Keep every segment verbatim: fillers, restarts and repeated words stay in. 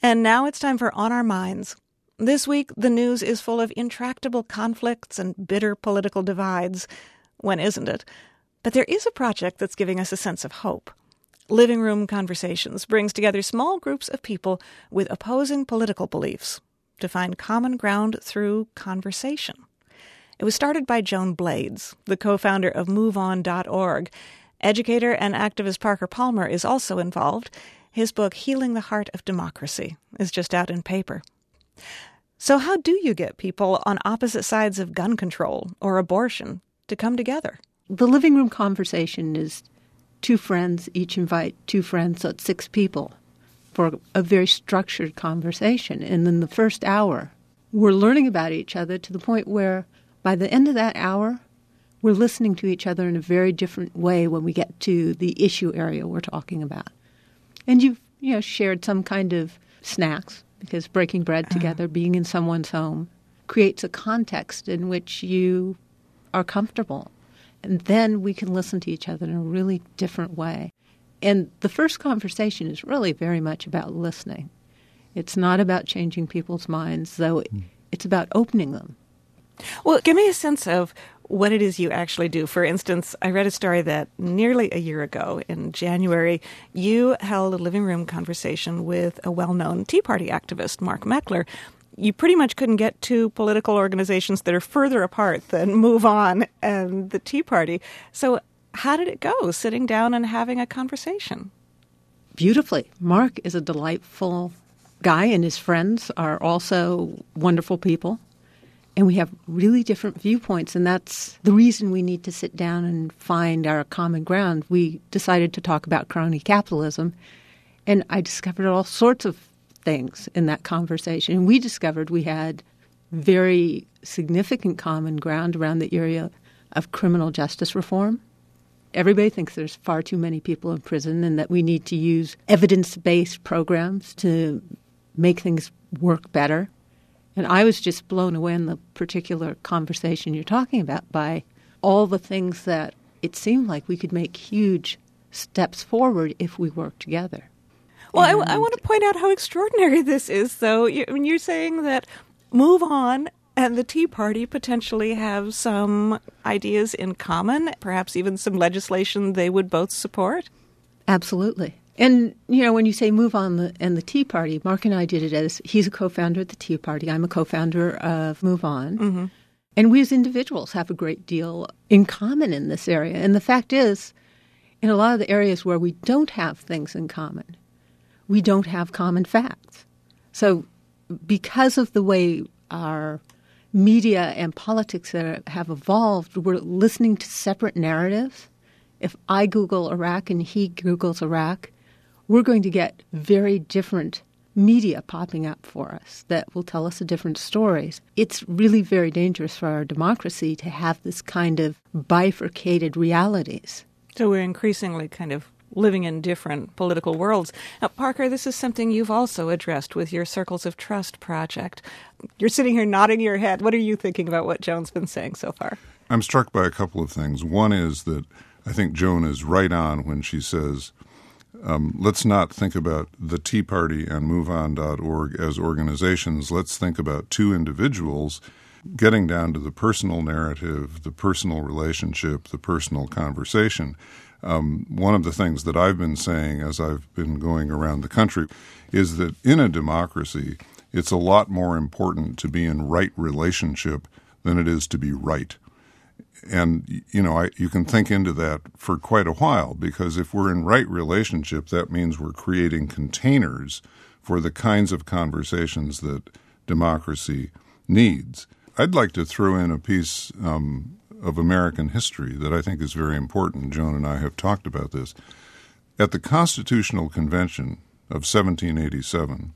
And now it's time for On Our Minds. This week, the news is full of intractable conflicts and bitter political divides. When isn't it? But there is a project that's giving us a sense of hope. Living Room Conversations brings together small groups of people with opposing political beliefs to find common ground through conversation. It was started by Joan Blades, the co-founder of move on dot org. Educator and activist Parker Palmer is also involved. His book, Healing the Heart of Democracy, is just out in paper. So how do you get people on opposite sides of gun control or abortion to come together? The living room conversation is two friends each invite two friends, so it's six people for a very structured conversation. And in the first hour, we're learning about each other to the point where by the end of that hour, we're listening to each other in a very different way when we get to the issue area we're talking about. And you've, you know, shared some kind of snacks, because breaking bread together, being in someone's home, creates a context in which you are comfortable. And then we can listen to each other in a really different way. And the first conversation is really very much about listening. It's not about changing people's minds, though it's about opening them. Well, give me a sense of what it is you actually do. For instance, I read a story that nearly a year ago in January, you held a living room conversation with a well-known Tea Party activist, Mark Meckler. You pretty much couldn't get two political organizations that are further apart than Move On and the Tea Party. So how did it go, sitting down and having a conversation? Beautifully. Mark is a delightful guy, and his friends are also wonderful people. And we have really different viewpoints, and that's the reason we need to sit down and find our common ground. We decided to talk about crony capitalism, and I discovered all sorts of things in that conversation. And we discovered we had very significant common ground around the area of criminal justice reform. Everybody thinks there's far too many people in prison and that we need to use evidence-based programs to make things work better. And I was just blown away in the particular conversation you're talking about by all the things that it seemed like we could make huge steps forward if we worked together. Well, I, I want to point out how extraordinary this is, though. You, I mean, you're saying that Move On and the Tea Party potentially have some ideas in common, perhaps even some legislation they would both support? Absolutely. And, you know, when you say Move On the, and the Tea Party, Mark and I did it as he's a co-founder of the Tea Party. I'm a co-founder of Move On. Mm-hmm. And we as individuals have a great deal in common in this area. And the fact is, in a lot of the areas where we don't have things in common, we don't have common facts. So because of the way our media and politics have evolved, we're listening to separate narratives. If I Google Iraq and he Googles Iraq, we're going to get very different media popping up for us that will tell us different stories. It's really very dangerous for our democracy to have this kind of bifurcated realities. So we're increasingly kind of living in different political worlds. Now, Parker, this is something you've also addressed with your Circles of Trust project. You're sitting here nodding your head. What are you thinking about what Joan's been saying so far? I'm struck by a couple of things. One is that I think Joan is right on when she says, um, let's not think about the Tea Party and move on dot org as organizations. Let's think about two individuals getting down to the personal narrative, the personal relationship, the personal conversation. Um, one of the things that I've been saying as I've been going around the country is that in a democracy, it's a lot more important to be in right relationship than it is to be right. And, you know, I, you can think into that for quite a while, because if we're in right relationship, that means we're creating containers for the kinds of conversations that democracy needs. I'd like to throw in a piece um, of American history that I think is very important. Joan and I have talked about this. At the Constitutional Convention of seventeen eighty-seven,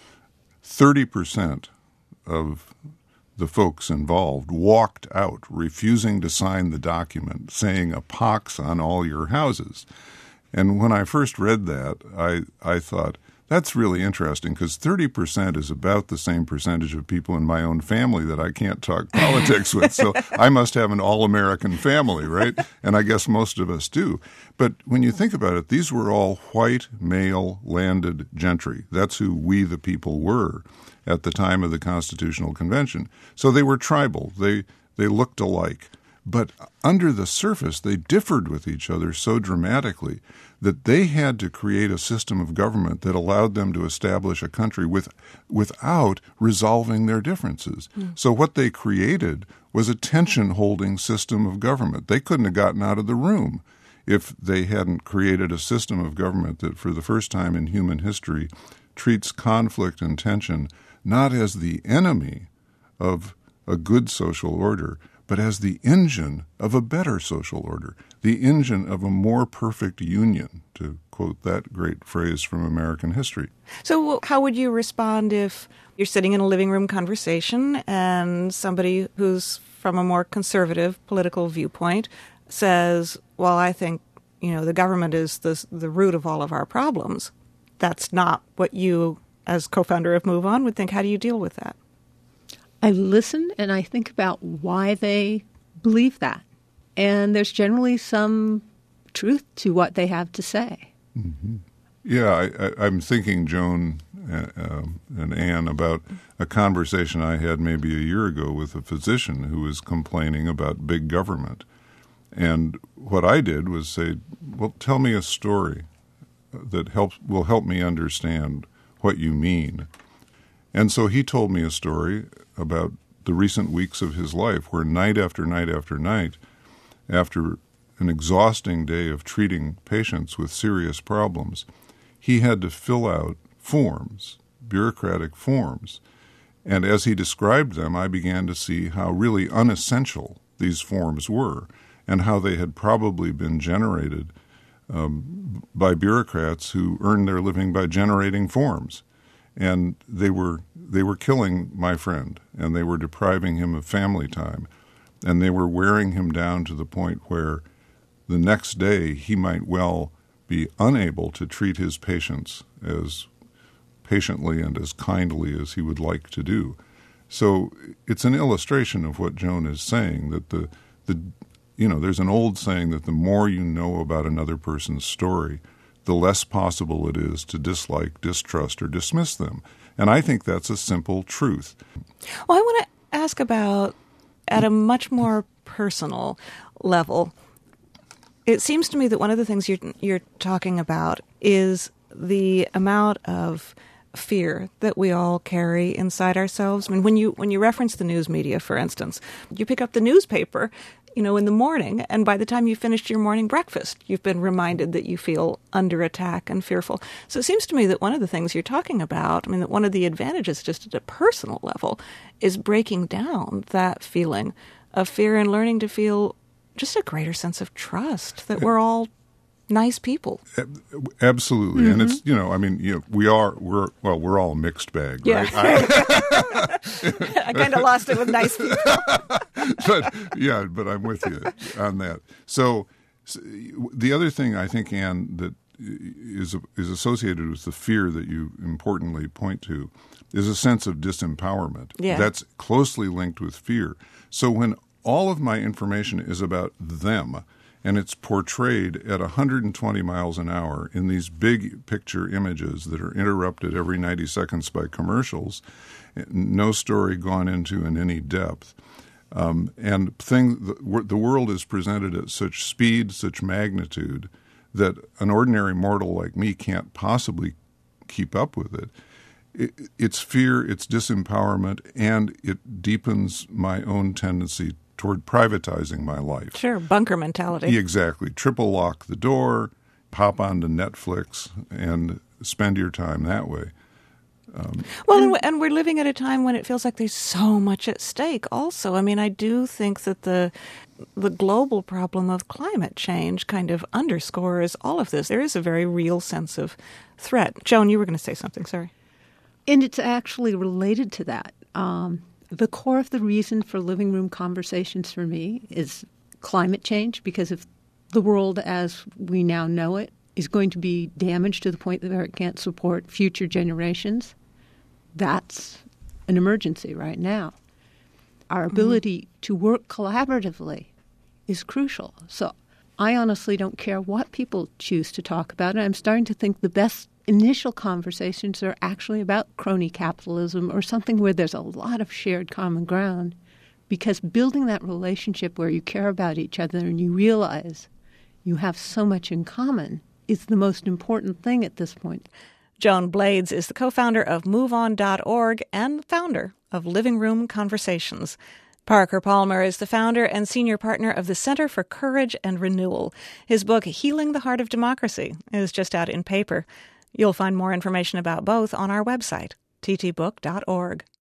thirty percent of the folks involved walked out, refusing to sign the document, saying a pox on all your houses. And when I first read that, I, I thought, that's really interesting because thirty percent is about the same percentage of people in my own family that I can't talk politics with. So I must have an all-American family, right? And I guess most of us do. But when you think about it, these were all white, male, landed gentry. That's who we the people were at the time of the Constitutional Convention. So they were tribal. They they looked alike. But under the surface, they differed with each other so dramatically that they had to create a system of government that allowed them to establish a country with, without resolving their differences. Mm. So what they created was a tension-holding system of government. They couldn't have gotten out of the room if they hadn't created a system of government that, for the first time in human history, treats conflict and tension not as the enemy of a good social order, but as the engine of a better social order, the engine of a more perfect union, to quote that great phrase from American history. So how would you respond if you're sitting in a living room conversation and somebody who's from a more conservative political viewpoint says, well, I think, you know, the government is the, the root of all of our problems? That's not what you, as co-founder of Move On, would think. How do you deal with that? I listen and I think about why they believe that. And there's generally some truth to what they have to say. Mm-hmm. Yeah, I, I, I'm thinking, Joan uh, um, and Anne, about a conversation I had maybe a year ago with a physician who was complaining about big government. And what I did was say, well, tell me a story that helps will help me understand what you mean. And so he told me a story about the recent weeks of his life where night after night after night, after an exhausting day of treating patients with serious problems, he had to fill out forms, bureaucratic forms. And as he described them, I began to see how really unessential these forms were and how they had probably been generated um, by bureaucrats who earned their living by generating forms. And they were they were killing my friend, and they were depriving him of family time, and they were wearing him down to the point where the next day he might well be unable to treat his patients as patiently and as kindly as he would like to do. So it's an illustration of what Joan is saying, that the the you know, there's an old saying that the more you know about another person's story, the less possible it is to dislike, distrust, or dismiss them. And I think that's a simple truth. Well, I want to ask about, at a much more personal level, it seems to me that one of the things you're, you're talking about is the amount of fear that we all carry inside ourselves. I mean, when you when you reference the news media, for instance, you pick up the newspaper, you know, in the morning, and by the time you finished your morning breakfast, you've been reminded that you feel under attack and fearful. So it seems to me that one of the things you're talking about, I mean, that one of the advantages just at a personal level is breaking down that feeling of fear and learning to feel just a greater sense of trust that we're all nice people. Absolutely. Mm-hmm. And it's, you know, I mean, you know, we are, we're, well, we're all a mixed bag, yeah. right? I, I kind of lost it with nice people. But, yeah, but I'm with you on that. So, so the other thing I think, Anne, that is is associated with the fear that you importantly point to is a sense of disempowerment. Yeah. That's closely linked with fear. So when all of my information is about them, and it's portrayed at one hundred twenty miles an hour in these big picture images that are interrupted every ninety seconds by commercials, no story gone into in any depth. Um, and thing, the, the world is presented at such speed, such magnitude, that an ordinary mortal like me can't possibly keep up with it. it. It's fear, it's disempowerment, and it deepens my own tendency toward privatizing my life. Sure, bunker mentality. Yeah, exactly. Triple lock the door, pop onto Netflix, and spend your time that way. Um, well, and, and we're living at a time when it feels like there's so much at stake also. I mean, I do think that the the global problem of climate change kind of underscores all of this. There is a very real sense of threat. Joan, you were going to say something, sorry. And it's actually related to that. Um, the core of the reason for living room conversations for me is climate change, because if the world as we now know it is going to be damaged to the point where it can't support future generations, that's an emergency right now. Our ability mm-hmm. to work collaboratively is crucial. So I honestly don't care what people choose to talk about. And I'm starting to think the best initial conversations are actually about crony capitalism or something where there's a lot of shared common ground, because building that relationship where you care about each other and you realize you have so much in common is the most important thing at this point. Joan Blades is the co-founder of move on dot org and founder of Living Room Conversations. Parker Palmer is the founder and senior partner of the Center for Courage and Renewal. His book, Healing the Heart of Democracy, is just out in paper. You'll find more information about both on our website, t t book dot org.